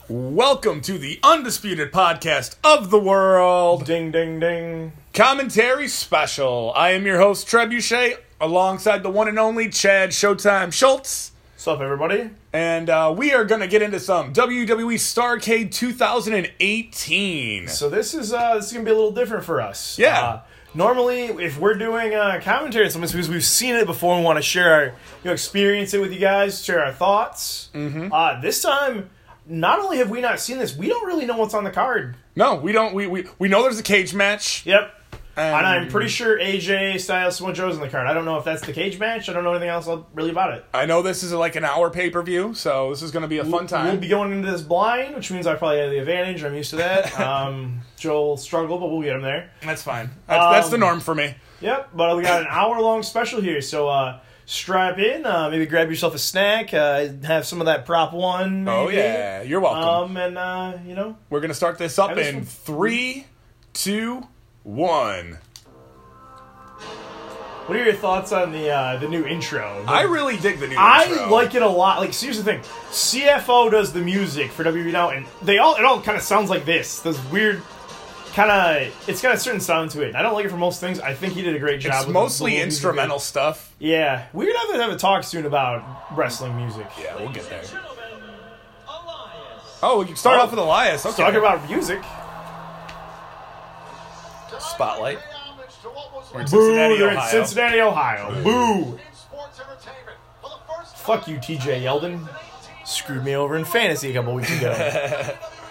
Welcome to the undisputed podcast of the world. Ding, ding, ding. Commentary special. I am your host, Trebuchet, alongside the one and only Chad Showtime Schultz. What's up, everybody? And we are going to get into some WWE Starrcade 2018. So this is going to be a little different for us. Yeah. Normally, if we're doing commentary on something, because we've seen it before and want to share our, experience it with you guys, share our thoughts. Mm-hmm. This time, not only have we not seen this, we don't really know what's on the card. No, we don't. We know there's a cage match. Yep. And I'm pretty sure AJ Styles Samoa Joe's on the card. I don't know if that's the cage match. I don't know anything else really about it. I know this is like an hour pay-per-view, so this is going to be a fun time. We'll be going into this blind, which means I probably have the advantage. I'm used to that. Joe will struggle, but we'll get him there. That's fine. That's the norm for me. Yep, but we got an hour-long special here, so strap in. Maybe grab yourself a snack. Have some of that Prop 1. Maybe. Oh, yeah. You're welcome. We're going to start this up in 3, 2, 1. What are your thoughts on the new intro? I really dig the new intro. I like it a lot. Like, here's the thing. CFO does the music for WWE now, and it all kind of sounds like this. This weird it's got a certain sound to it. I don't like it for most things. I think he did a great job. It's mostly instrumental stuff. Yeah. We're going to have a talk soon about wrestling music. Yeah, we'll get there. Oh, we can start off with Elias. Okay. Talking about music. Spotlight. We're in Cincinnati, Ohio. Boo! Fuck you, TJ Yeldon. Screwed me over in fantasy a couple weeks ago.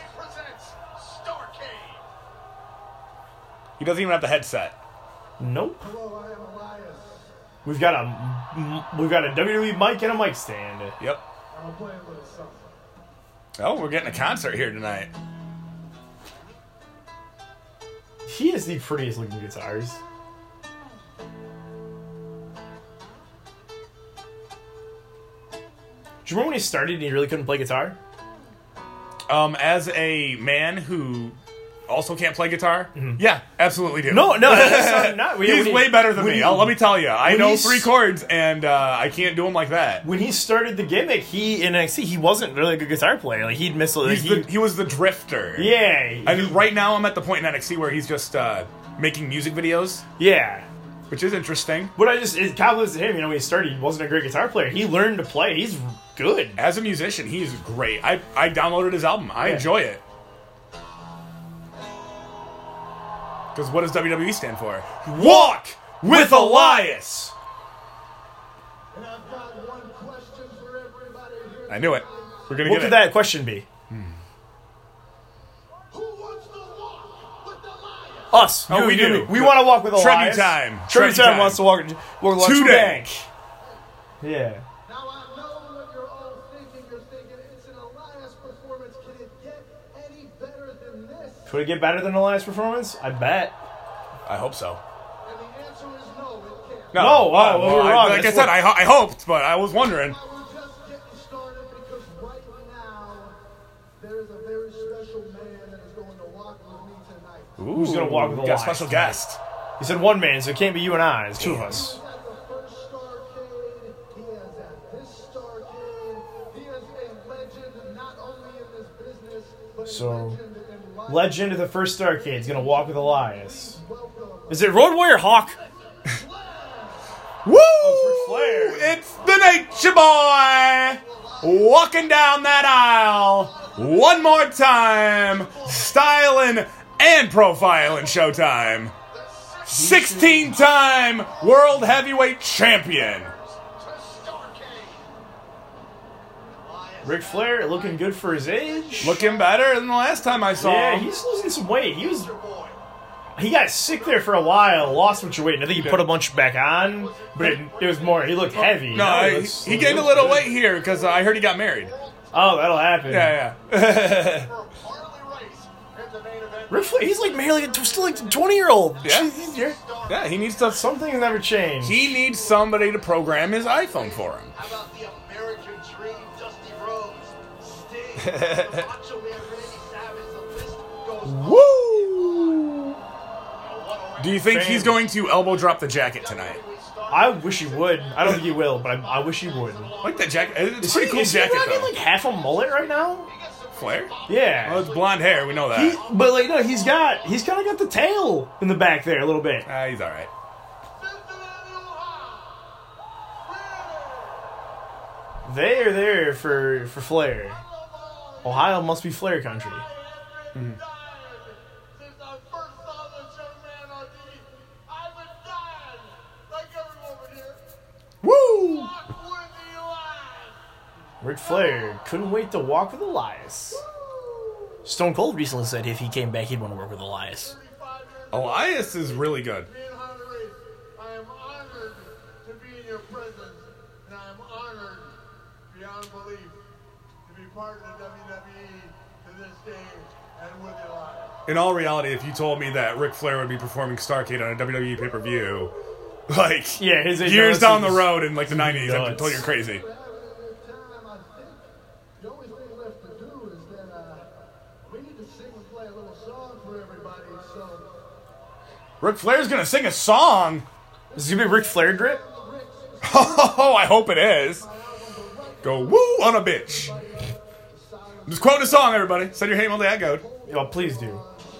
He doesn't even have the headset. Nope. We've got a WWE mic and a mic stand. Yep. Oh, we're getting a concert here tonight. He has the prettiest looking guitars. Do you remember when he started and he really couldn't play guitar? As a man who also can't play guitar, yeah, absolutely do. No, that's not. He's way better than me. Let me tell you. I know 3 chords, and I can't do them like that. When he started the gimmick, in NXT, he wasn't really a good guitar player. Like, he'd miss. He was the drifter. Yeah. Right now, I'm at the point in NXT where he's just making music videos. Yeah. Which is interesting. But it compliments to him. When he started, he wasn't a great guitar player. He learned to play. He's good. As a musician, he's great. I downloaded his album. I enjoy it. Because what does WWE stand for? Walk with Elias! And I've got one question for everybody here. I knew it. We're going to get it. What could that question be? Who wants to walk with Elias? Us. Oh, we do. We want to walk with Elias. Tribute time wants to walk with today. Yeah. Now I know what you're all thinking. You're thinking it's an Elias performance. Can it get any better than this? Could it get better than Elias' performance? I bet. I hope so. And the answer is no, it can't. No, we're wrong. Like I said, I hoped, but I was wondering. Now we're just getting started because right now there is a very special man that is going to walk with me tonight. Ooh, Who's going to walk with got Elias? a special guest. He said one man, so it can't be you and I. It's 2 of us. He has the first Starrcade. He has at this Starrcade. He is a legend not only in this business, but a legend in life. Legend of the first Starrcade is going to walk with Elias. Is it Road Warrior Hawk? Woo! Ric Flair. It's the Nature Boy walking down that aisle one more time, styling and profiling Showtime. 16-time World Heavyweight Champion. Ric Flair looking good for his age. Looking better than the last time I saw Yeah, him. he's losing some weight. He got sick there for a while, lost a bunch of weight, and I think he put a bunch back on, but it was more, he looked heavy. No, he gained a little weight here because I heard he got married. Oh, that'll happen. Yeah. Ric Flair, he's like married, still like a 20-year-old. Yeah. Yeah, he needs to. Something has never changed. He needs somebody to program his iPhone for him. How about the American Dream, Dusty Rhodes, Sting, Macho Man, Randy Savage, the list goes on. Woo! Do you think he's going to elbow drop the jacket tonight? I wish he would. I don't think he will, but I wish he would. I like that jacket. It's a pretty cool Is he jacket, rocking though. like half a mullet right now? Flair? Yeah. Well, it's blonde hair. We know that. But like, no, he's kind of got the tail in the back there a little bit. He's all right. They are there for Flair. Ohio must be Flair country. Mm-hmm. Woo! Ric Flair couldn't wait to walk with Elias. Stone Cold recently said if he came back, he'd want to work with Elias. Elias is really good. I am honored to be in your presence, and I am honored beyond belief to be part of the WWE to this day and with Elias. In all reality, if you told me that Ric Flair would be performing Starrcade on a WWE pay-per-view, like, Yeah, his years down the road in, like, the 90s, I'd nuts. tell you crazy. Having a good time, I think the only thing left to do is that we need to sing and play a little song for everybody. So, Ric Flair's gonna sing a song? Is this going to be Ric Flair drip? Oh, I hope it is. Go woo on a bitch. Just quote a song, everybody. Send your hate mail to that code. Oh, please do.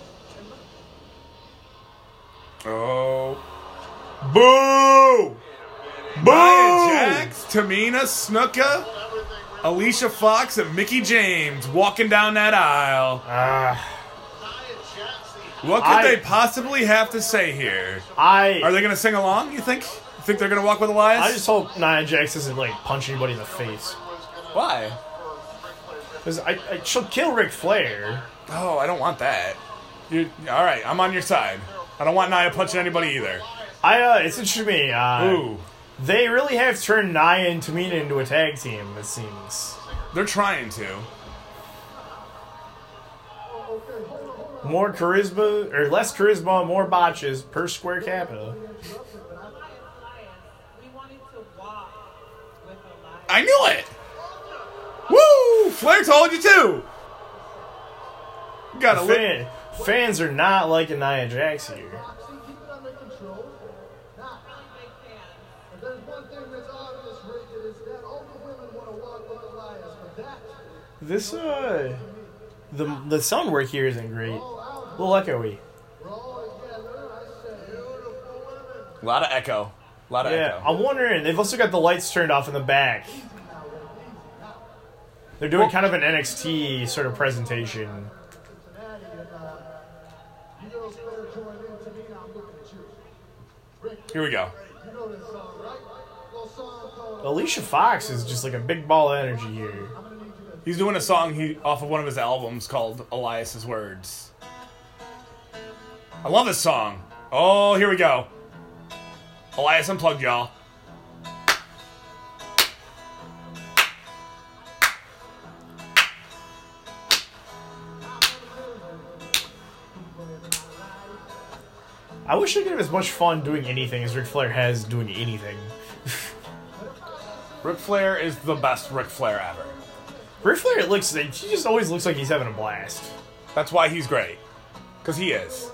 Oh. Boo! Nia Jax, Tamina Snuka, Alicia Fox, and Mickie James walking down that aisle. What could they possibly have to say here? Are they going to sing along, you think? You think they're going to walk with Elias? I just hope Nia Jax doesn't, like, punch anybody in the face. Why? Because she'll kill Ric Flair. Oh, I don't want that. All right, I'm on your side. I don't want Nia punching anybody either. It's interesting to me. Ooh. They really have turned Nia and Tamina into a tag team, it seems. They're trying to. More charisma, or less charisma, more botches per square capita. I knew it! Woo! Flair told you too! Gotta live. Fans are not liking Nia Jax here. keep it under control. Now, if there's one thing that's obvious, Rick, it is that all the women want to walk with Elias, but that The sound work here isn't great. A little echoey. we're all together. I say, beautiful women. A lot of echo. A lot of Yeah, echo. I'm wondering, they've also got the lights turned off in the back. They're doing kind of an NXT sort of presentation. Cincinnati, and you girls better join in to me. I'm looking at you. Rick, Here we go. you know this song, right? Little song called Alicia Fox is just like a big ball of energy here. I'm gonna need you to He's doing a song off of one of his albums called Elias's Words. I love this song. Oh, here we go. Elias Unplugged, y'all. I wish I could have as much fun doing anything as Ric Flair has doing anything. Ric Flair is the best Ric Flair ever. Ric Flair he just always looks like he's having a blast. That's why he's great. Because he is.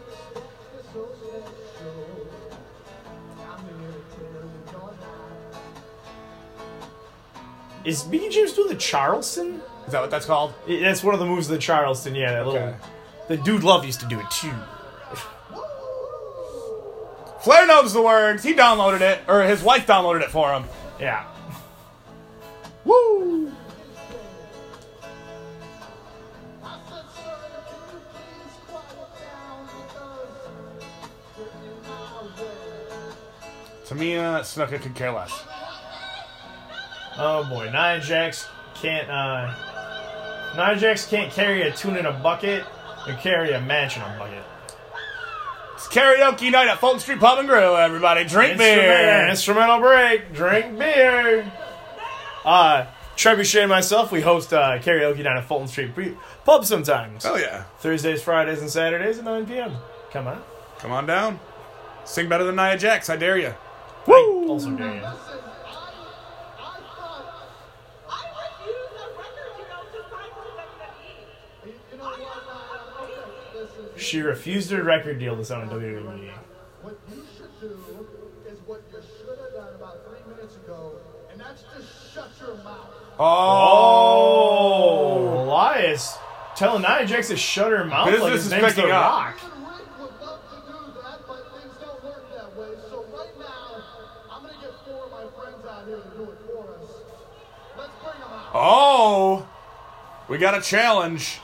Is Mickie James doing the Charleston? Is that what that's called? That's one of the moves of the Charleston, yeah. That Okay. little. The Dude Love used to do it too. Flair knows the words. He downloaded it. Or his wife downloaded it for him. Yeah. Woo! I said, sir, can you please quiet down because you're in my way. Tamina Snuka could care less. Oh boy, Nia Jax can't carry a tune in a bucket or carry a match in a bucket. It's karaoke night at Fulton Street Pub and Grill, everybody. Drink beer. Instrumental break. Drink beer. Trebuchet and myself, we host karaoke night at Fulton Street Pub sometimes. Oh, yeah. Thursdays, Fridays, and Saturdays at 9 p.m. Come on. Come on down. Sing better than Nia Jax. I dare you. Woo! Also dare you. Listen, I thought, you know what, okay, listen. She refused her record deal to sign on WWE. What you should do is what you should have done about 3 minutes ago, and that's just shut your mouth. Oh. Oh, Elias telling Nia Jax to shut her mouth like Business his is name's picking The up. Rock. Rick would love to do that, but things don't work that way. So right now, I'm going to get 4 of my friends out here to do it for us. Let's bring them out. Oh, we got a challenge.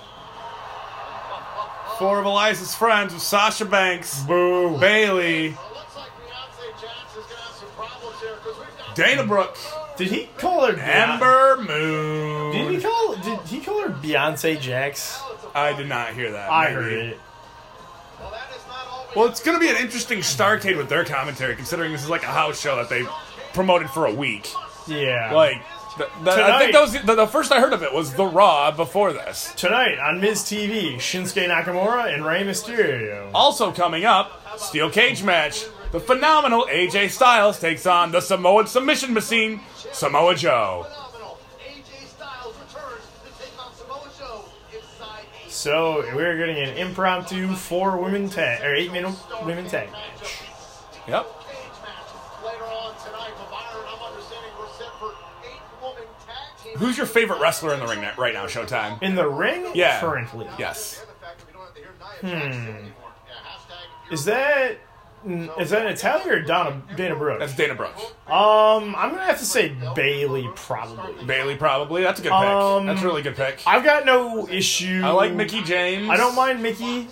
4 of Elias's friends with Sasha Banks, Boo. Bailey, Looks like Beyonce Jax is going to have some problems here because we've got Dana Brooke, Did he call her Ember Moon. Did he call her Beyonce Jax? I did not hear that. I Maybe. heard it. Well, that is not all we Well, it's going to be an interesting Starrcade with their commentary, considering this is like a house show that they promoted for a week. Yeah. Like, I think the first I heard of it was the Raw before this. Tonight on Miz TV, Shinsuke Nakamura and Rey Mysterio. Also coming up, Steel Cage match. The phenomenal AJ Styles takes on the Samoan submission machine, Samoa Joe. phenomenal. AJ Styles returns to take on Samoa Joe inside a So we're getting an impromptu 8-man women tag match. Yep. cage match later on tonight. But Byron, I'm understanding we're set for 8-woman tag team. Who's your favorite wrestler in the ring right now, Showtime? In the ring, Yeah. currently. Yes. The fact that we don't have to hear Nia Jax anymore. Yeah, hashtag Is that Natalia or Dana Brooke? That's Dana Brooke. I'm gonna have to say Bailey probably. Bailey, probably. That's a good pick. That's a really good pick. I've got no issue. I like Mickie James. I don't mind Mickey.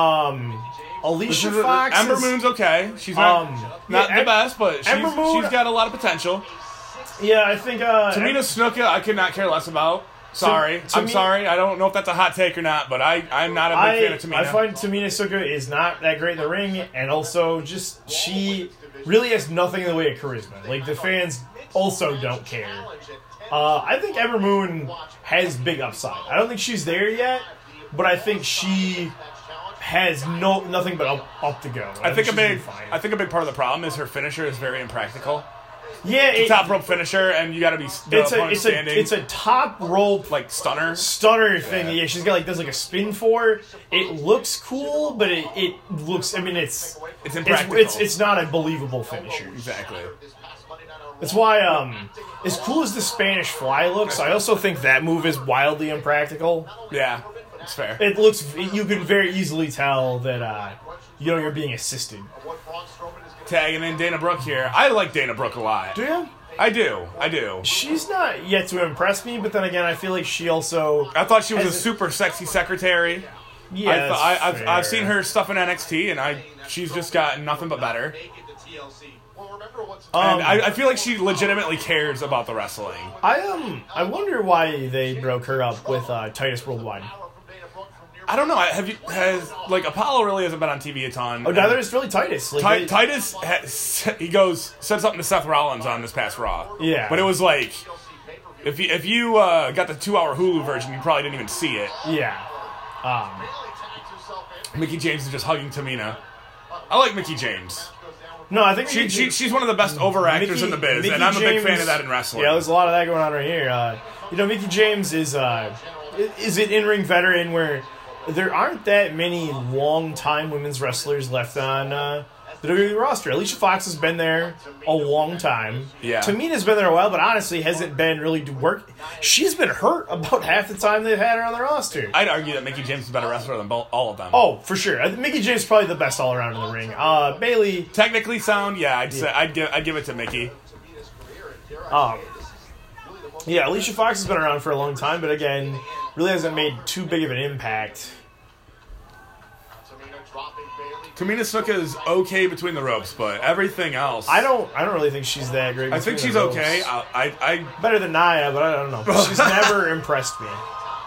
Alicia This is- Fox. Ember is- Moon's okay. She's not, not yeah, the best, but Ember Moon- she's got a lot of potential. Yeah, I think. Tamina Snuka, I could not care less about. Sorry. I'm sorry. I don't know if that's a hot take or not, but I'm not a big fan of Tamina. I find Tamina Snuka is not that great in the ring, and also just she really has nothing in the way of charisma. Like the fans also don't care. I think Ember Moon has big upside. I don't think she's there yet, but I think she has nothing but up to go. I think she's gonna be fine. a big part of the problem is her finisher is very impractical. Yeah, Top rope finisher, and you got to be standing. it's a top rope like stunner. stunner thing. Yeah, she's got does a spin for. It looks cool, but it looks. I mean, it's impractical. It's not a believable finisher. Exactly. That's why as cool as the Spanish Fly looks, I also think that move is wildly impractical. Yeah, it's fair. It looks. You can very easily tell that you're being assisted. Tagging in Dana Brooke here. I like Dana Brooke a lot. Do you? I do. She's not yet to impress me, but then again, I feel like she also. I thought she was a Has it- super sexy secretary. Yeah, I've seen her stuff in NXT, and she's just gotten nothing but better. And I feel like she legitimately cares about the wrestling. I wonder why they broke her up with Titus Worldwide. I don't know. Has Apollo really hasn't been on TV a ton. Oh, neither is really Titus. Like, Titus said something to Seth Rollins on this past Raw. Yeah. But it was like, if you got the 2-hour Hulu version, you probably didn't even see it. Yeah. Mickie James is just hugging Tamina. I like Mickie James. No, I think She's one of the best overactors in the biz, Mickie and I'm a big fan James- of that in wrestling. Yeah, there's a lot of that going on right here. Mickie James is an in-ring veteran where there aren't that many long-time women's wrestlers left on the WWE roster. Alicia Fox has been there a long time. Yeah. Tamina's been there a while, but honestly hasn't been really to work. She's been hurt about half the time they've had her on the roster. I'd argue that Mickie James is a better wrestler than all of them. Oh, for sure. I think Mickie James is probably the best all around in the ring. Bailey, Technically sound, yeah, I'd give it to Mickie. yeah, Alicia Fox has been around for a long time, but again, really hasn't made too big of an impact. Tamina Snuka is okay between the ropes, but everything else, I don't really think she's that great. I think between she's the ropes. okay. I Better than Nia, but I don't know. She's never impressed me.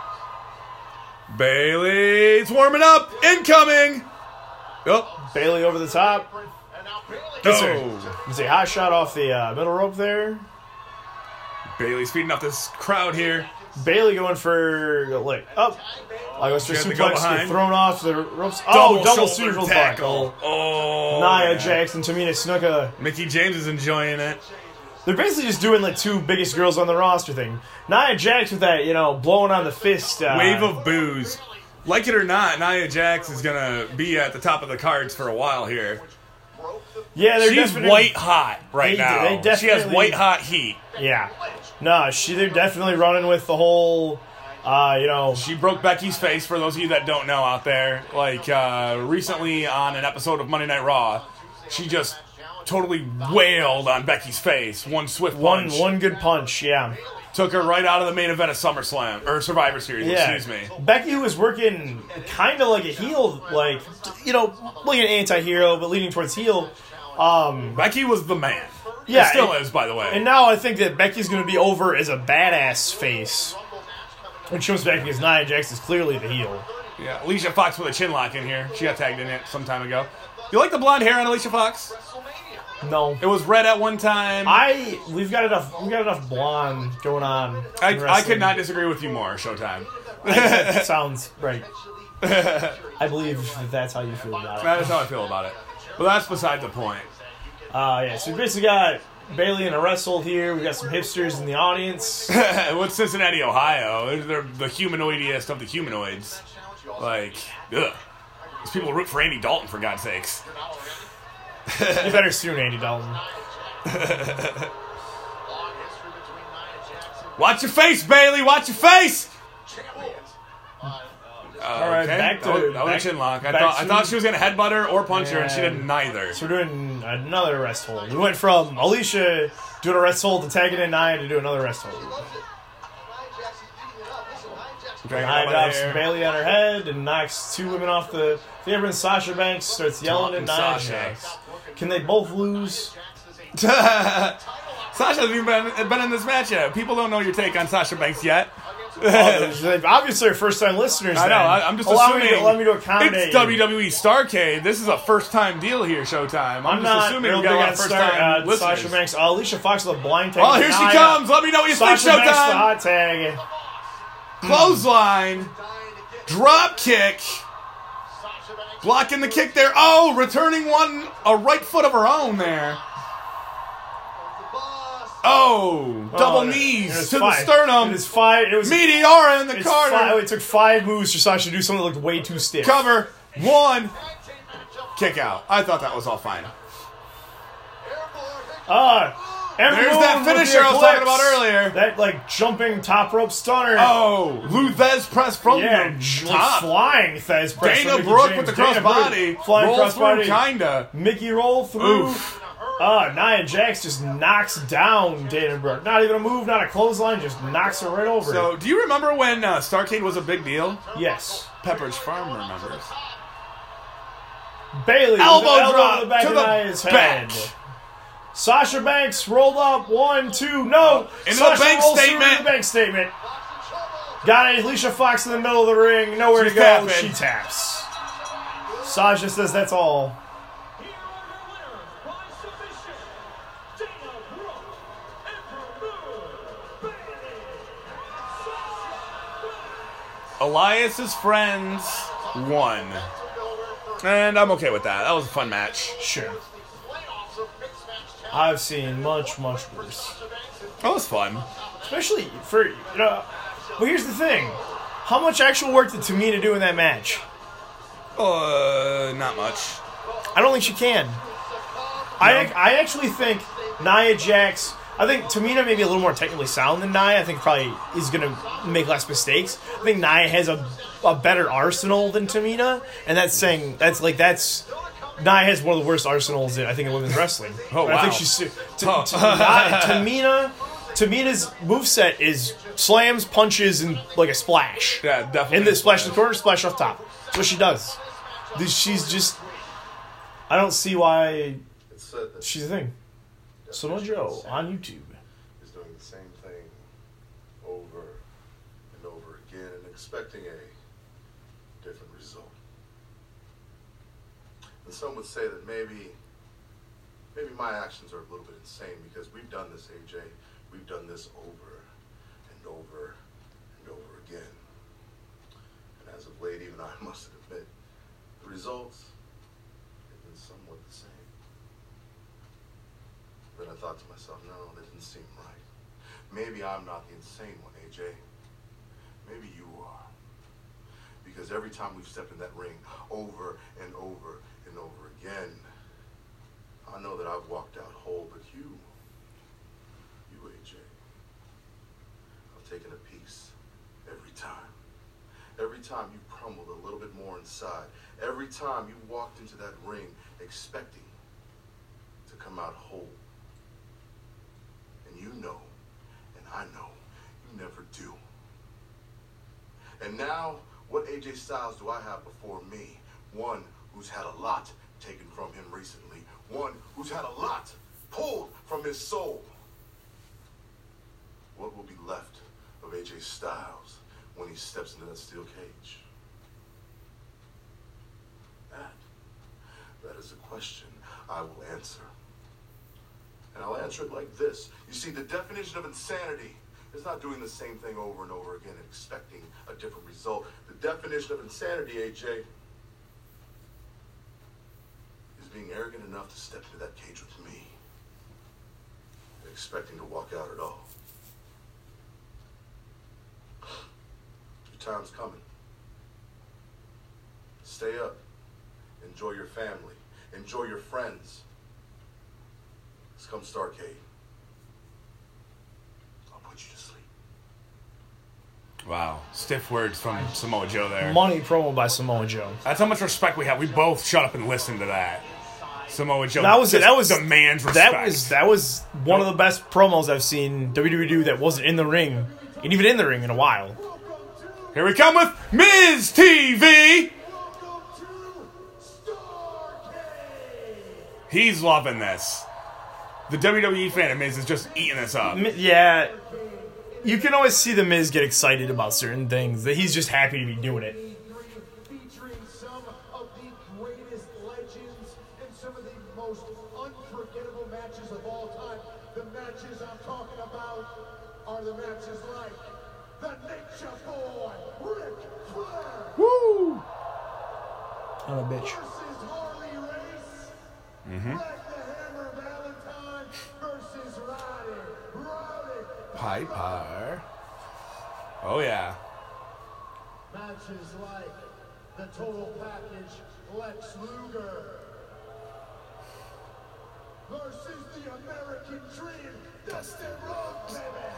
Bailey's warming up, incoming. Oh, Bailey over the top. Gets her. oh. It's a hot shot off the middle rope there. Bailey's feeding up this crowd here. Bailey going for up. I goes for She had to go suplex, get behind. thrown off the ropes. Double shoulder super tackle. tackle. Oh, Nia man. Jax and Tamina Snuka. Mickie James is enjoying it. They're basically just doing two biggest girls on the roster thing. Nia Jax with that, blowing on the fist. Wave of booze. Like it or not, Nia Jax is gonna be at the top of the cards for a while here. Yeah, they're She's definitely white hot right now. they She has definitely- white hot heat. Yeah. No, they're definitely running with the whole She broke Becky's face, for those of you that don't know out there. Like, recently on an episode of Monday Night Raw, she just totally wailed on Becky's face. One swift punch. One good punch, yeah. Took her right out of the main event of SummerSlam, or Survivor Series, excuse me. Becky was working kind of like a heel, like, looking at anti-hero, but leaning towards heel. Becky was the man. Yeah. Still is, by the way. And now I think that Becky's going to be over as a badass face. When she comes back because Nia Jax is clearly the heel. Yeah, Alicia Fox with a chin lock in here. She got tagged in it some time ago. You like the blonde hair on Alicia Fox? No. It was red at one time. We've got enough blonde going on. I could not disagree with you more, Showtime. That sounds right. I believe that's how you feel about it. That is how I feel about it. But that's beside the point. So we basically got Bailey in a wrestle here. We got some hipsters in the audience. With Cincinnati, Ohio, they're the humanoidiest of the humanoids. Like, ugh. These people root for Andy Dalton, for God's sakes. You better soon, Andy Dalton. Watch your face, Bailey. Watch your face. All right, okay. back to that was a chin lock. I thought she was gonna headbutt her or punch her, and she did neither. So we're doing another rest hold. We went from Alicia doing a rest hold to tagging in Nia to do another rest hold. Okay, Nia drops Bailey on her head and knocks two women off the apron. Sasha Banks starts yelling at Nia Jax. Can they both lose? Sasha hasn't even been in this match yet. People don't know your take on Sasha Banks yet. Obviously, our first-time listeners. I know. I'm just assuming. Allow me to accommodate. It's WWE Starrcade. This is a first-time deal here, Showtime. I'm just assuming we got a lot of first-time listeners. Sasha Banks. Alicia Fox with a blind tag. Oh, here she comes. Let me know what you think, Sasha Banks, the Showtime. hot tag. Clothesline. Drop kick. Blocking the kick there. Oh, returning a right foot of her own there. Oh, double knees to the sternum. It was Meteora in the corner. It took 5 moves for Sasha to do something that looked way too stiff. Cover. 1. Kick out. I thought that was all fine. There's that finisher I was talking about earlier. That, jumping top rope stunner. Oh, Luthez press from the top. Flying Thez press. Dana Brooke with the crossbody. Flying crossbody. Kinda. Mickey roll through. Oof. Nia Jax just knocks down Dana Brooke. Not even a move, not a clothesline, just knocks her right over. So, do you remember when Starrcade was a big deal? Yes. Pepperidge Farm remembers. Bailey elbow drop to the back of Nia's head. Sasha Banks rolled up. 1, 2, no. Into Sasha the bank rolls statement. through the bank statement. Got Alicia Fox in the middle of the ring. Nowhere to go. Tapping. She taps. Sasha says that's all. Elias's friends won. And I'm okay with that. That was a fun match. Sure. I've seen much, much worse. That was fun. Especially for, well, here's the thing. How much actual work did Tamina do in that match? Not much. I don't think she can. No. I actually think Nia Jax... I think Tamina may be a little more technically sound than Nia. I think probably is going to make less mistakes. I think Nia has a better arsenal than Tamina, and that's Nia has one of the worst arsenals in women's wrestling. Oh, wow. I think she's Tamina's moveset is slams, punches, and like a splash. Yeah, definitely. And the splash in the corner, splash off top. That's what she does. She's just... I don't see why she's a thing. Samoa Joe on YouTube is doing the same thing over and over again and expecting a different result. And some would say that maybe my actions are a little bit insane because we've done this, AJ. We've done this over and over and over again. And as of late, even I must admit, the results have been somewhat the same. Then I thought to myself, no, that didn't seem right. Maybe I'm not the insane one, AJ. Maybe you are. Because every time we've stepped in that ring over and over and over again, I know that I've walked out whole, but you, AJ, I've taken a piece every time. Every time you crumbled a little bit more inside. Every time you walked into that ring expecting to come out whole. And you know, and I know, you never do. And now, what AJ Styles do I have before me? One who's had a lot taken from him recently. One who's had a lot pulled from his soul. What will be left of AJ Styles when he steps into that steel cage? That is a question I will answer. And I'll answer it like this. You see, the definition of insanity is not doing the same thing over and over again and expecting a different result. The definition of insanity, AJ, is being arrogant enough to step into that cage with me and expecting to walk out at all. Your time's coming. Stay up. Enjoy your family. Enjoy your friends. It's come Starrcade. I'll put you to sleep. Wow. Stiff words from Samoa Joe there. Money promo by Samoa Joe. That's how much respect we have. We both shut up and listened to that. Samoa Joe. That was demands respect. That was one of the best promos I've seen WWE do that wasn't in the ring, and even in the ring in a while. Here we come with Miz TV. He's loving this. The WWE fan of Miz is just eating this up. Yeah, you can always see the Miz get excited about certain things. That he's just happy to be doing it. Featuring some of the greatest legends and some of the most unforgettable matches of all time. The matches I'm talking about are the matches like the Nature Boy, Ric Flair. Woo! I'm a bitch. Versus Harley Race. Greg the Hammer Valentine versus Rowdy Piper. Oh, yeah. Matches like the Total Package, Lex Luger versus the American Dream, Dustin Rhodes, baby.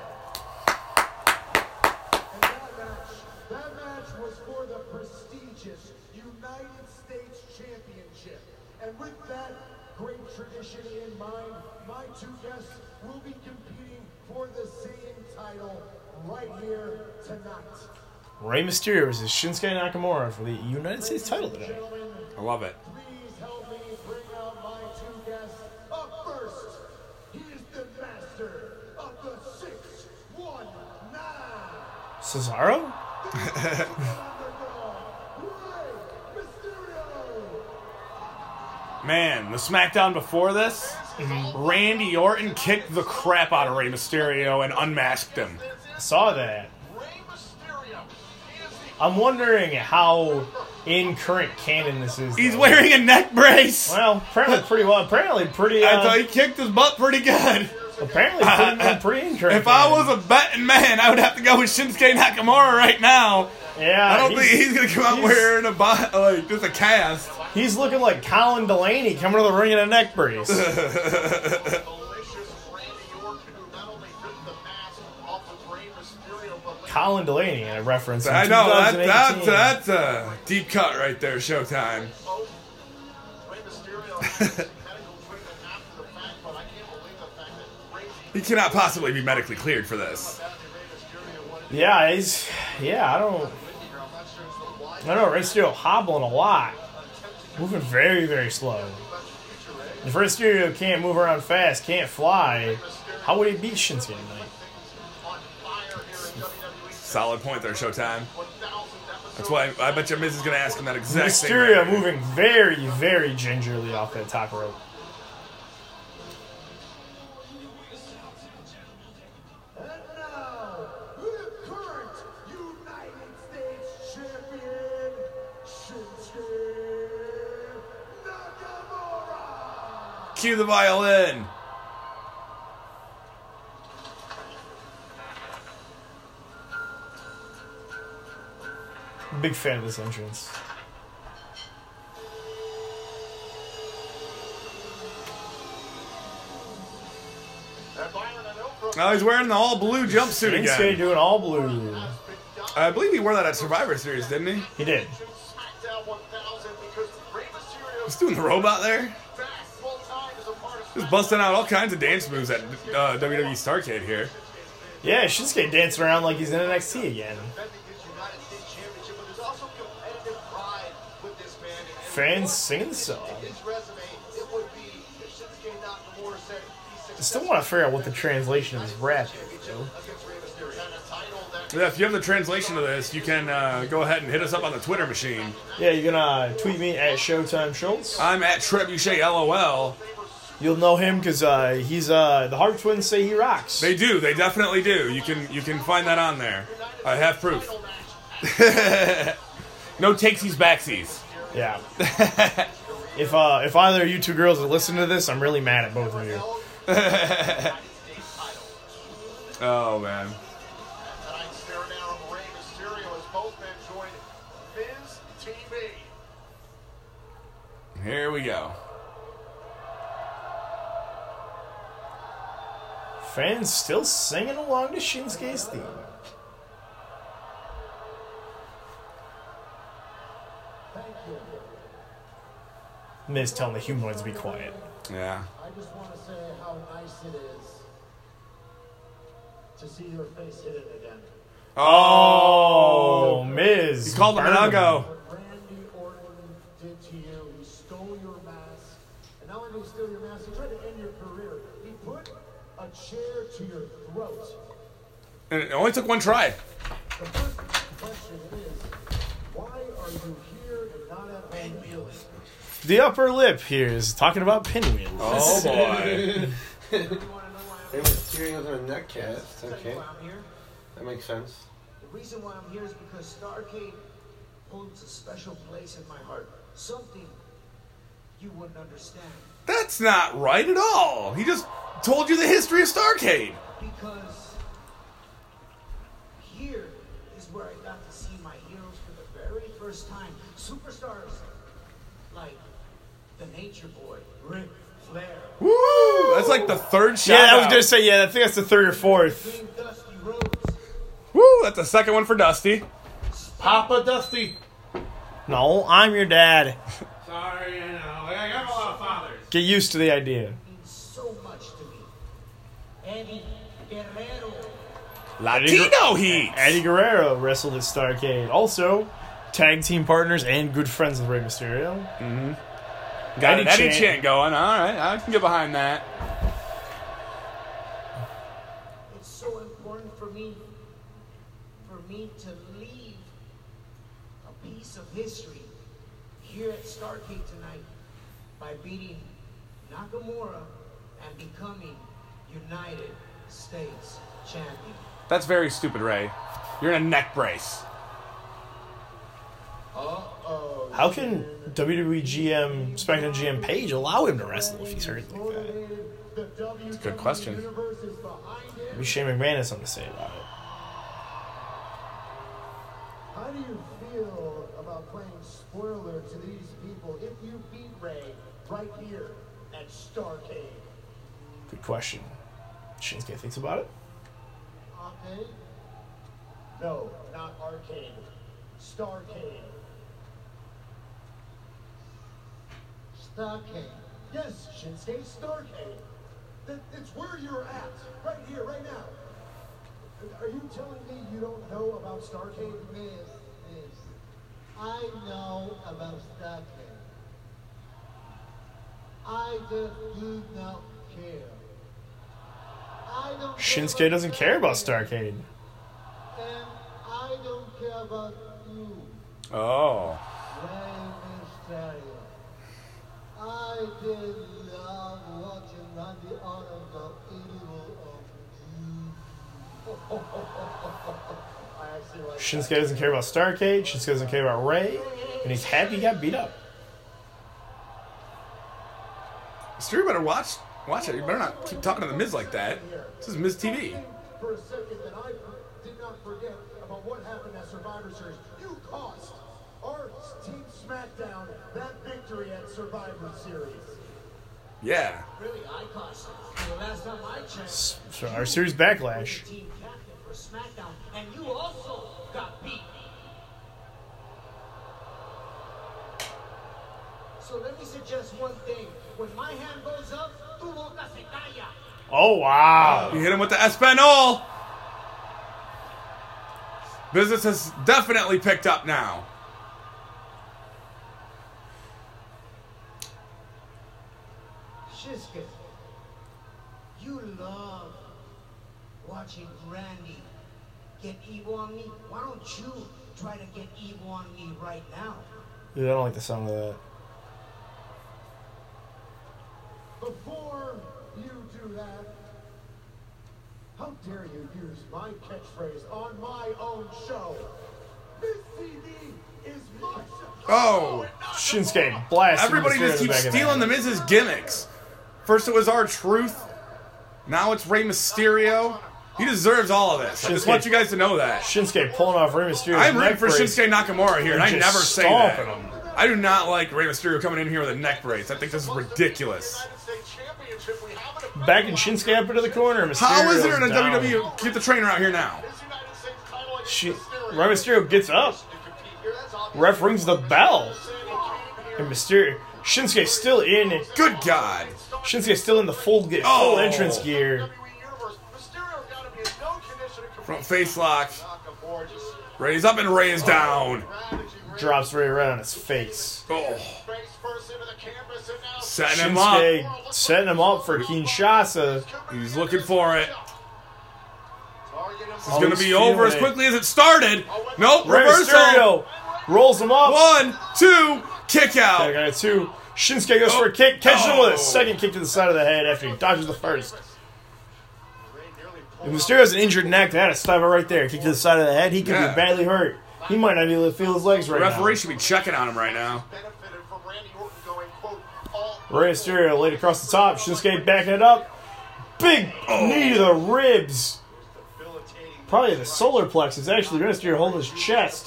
And that match was for the prestigious United States Championship. And with that great tradition in mind, my two guests will be competing for the same title right here tonight. Rey Mysterio versus Shinsuke Nakamura for the United States title today. Gentlemen, I love it. please help me bring out my two guests. Up first, he is the master of the 619. Cesaro? Man, the SmackDown before this, Randy Orton kicked the crap out of Rey Mysterio and unmasked him. I saw that. I'm wondering how in current canon this is. He's though. wearing a neck brace. Well, apparently pretty well. Apparently pretty. I thought he kicked his butt pretty good. Apparently pretty in current If I canon. was a betting man, I would have to go with Shinsuke Nakamura right now. Yeah, I don't think he's gonna come out wearing a like just a cast. He's looking like Colin Delaney coming to the ring in a neck brace. Colin Delaney, a reference. In I know 2018. that's a deep cut right there, Showtime. He cannot possibly be medically cleared for this. Yeah, I don't know. Rey Mysterio hobbling a lot, moving very, very slow. If Rey Mysterio can't move around fast, can't fly, how would he beat Shinsuke tonight? Solid point there, Showtime. That's why I bet you Miz is going to ask him that exact same Mysterio thing. moving very, very gingerly off that top rope. And now, the current United States champion, Shinsuke Nakamura. Cue the violin. Big fan of this entrance. Oh, he's wearing the all blue jumpsuit Shinsuke again. doing all blue. I believe he wore that at Survivor Series, didn't he? He did. He's doing the robot there. Just busting out all kinds of dance moves at WWE Starrcade here. Yeah, Shinsuke dancing around like he's in NXT again. Fans singing the song. I still want to figure out what the translation of his rap is, though. Yeah, if you have the translation of this, you can go ahead and hit us up on the Twitter machine. Yeah, you can tweet me at Showtime Schultz. I'm at Trebuchet LOL. You'll know him because he's the Hart Twins say he rocks. They do. They definitely do. You can find that on there. I have proof. No takesies backsies. Yeah. If either of you two girls are listening to this, I'm really mad at both of you. Oh man. Here we go. Fans still singing along to Shinsuke's theme. Miz telling the humanoids to be quiet. Yeah. I just want to say how nice it is to see your face hit it again. Oh, Miz. He called him an uggo. What Randy Orton did to you, he stole your mask. And not only did he steal your mask, he tried to end your career. He put a chair to your throat. And it only took one try. The first question is, why are you here and not at home? The upper lip here is talking about pinwheels. Oh boy. They were steering with a neck cast. Okay. That makes sense. The reason why I'm here is because Starrcade holds a special place in my heart. Something you wouldn't understand. That's not right at all. He just told you the history of Starrcade. Because here is where I got to see my heroes for the very first time. Superstars like the Nature Boy, Ric Flair. Woo! That's like the third shot. Yeah, I was gonna say, yeah, I think that's the third or fourth. King Dusty Rhodes. Woo! That's the second one for Dusty. Papa Dusty. No, I'm your dad. Sorry, I know. I got a lot of fathers. Get used to the idea. Means so much to me. Eddie Guerrero. Latino Heat. Eddie Guerrero wrestled at Starrcade. Also, tag team partners and good friends with Rey Mysterio. Got an Eddie Eddie chant. chant going. All right, I can get behind that. It's so important for me to leave a piece of history here at Starrcade tonight by beating Nakamura and becoming United States champion. That's very stupid, Ray. You're in a neck brace. How can WWE GM, SmackDown GM Page allow him to wrestle if he's hurt like that? That's a good question. Maybe Shane McMahon has something to say about it. How do you feel about playing spoiler to these people if you beat Ray right here at Starrcade? Good question. Shinsuke thinks about it. Arcade? No, not arcade. Starrcade. Starrcade. Yes, Shinsuke, Starrcade. It's where you're at, right here, right now. Are you telling me you don't know about Starrcade? Miss, I know about Starrcade. I just do not care. I don't Shinsuke doesn't care about Starrcade. And I don't care about you. Oh. Rey Mysterio. I did love watching Randy Orton go evil of you. I actually like Shinsuke doesn't care about Starrcade. Shinsuke doesn't care about Ray. And he's happy he got beat up. Stu better watch it. You better not keep talking to the Miz like that. This is Miz TV. for a second that I did not forget about what happened at Survivor Series. You cost our Team SmackDown that victory at Survivor Series. Yeah. Really, I cost it. The last time I checked, So our series Backlash. team captain for SmackDown, and you also got beat So let me suggest one thing. When my hand goes up, tu boca se calla. Oh, wow. You hit him with the Espanol. Business has definitely picked up now. Shinsuke, you love watching Randy get evil on me. Why don't you try to get evil on me right now? Dude, I don't like the sound of that. Before you do that, how dare you use my catchphrase on my own show? This CD is my show. Oh. Shinsuke blasting. Everybody Mysterio just keeps back in stealing the there. Miz's gimmicks. First it was R-Truth. Now it's Rey Mysterio. He deserves all of this. I just Shinsuke- want you guys to know that. Shinsuke pulling off Rey Mysterio's I'm rooting neck for brace. Shinsuke Nakamura here, and I just never say that. stomping him. I do not like Rey Mysterio coming in here with a neck brace. I think this is ridiculous. Backing Shinsuke up into the corner. Mysterio's How is there in a down. WWE? Get the trainer out here now. Rey Mysterio gets up. Ref rings the bell. And Mysterio. Shinsuke still in. Good God. Shinsuke still in the full entrance gear. Front face lock. Rey's up and Rey's down. Drops Rey right on his face. Oh. Setting him up. Shinsuke setting him up for Kinshasa. He's looking for it. This is Oh, going to he's be over as feeling it. quickly as it started. Nope, Rey reversal. Mysterio rolls him up. 1, 2, kick out. I got it too. Shinsuke goes for a kick, catches him with Oh. a second kick to the side of the head after he dodges the first. If Mysterio's an injured neck, that had to stop it right there. Kick to the side of the head, he could Yeah. be badly hurt. He might not be able to feel his legs right The referee now. should be checking on him right now. Rey Mysterio laid across the top. Shinsuke backing it up. Big knee to the ribs. Probably the solar plexus. Actually, Rey Mysterio holding his chest.